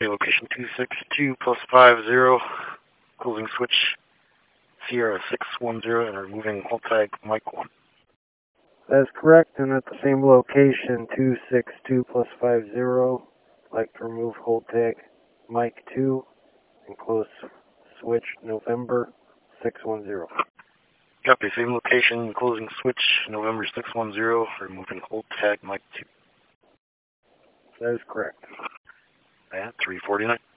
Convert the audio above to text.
Okay, location 262 plus 50, closing switch Sierra 610 and removing hold tag Mike 1. That is correct, and at the same location 262 plus 50, like to remove hold tag Mike 2 and close switch November 610. Copy, same location, closing switch November 610, removing hold tag Mike 2. That is correct. At 349.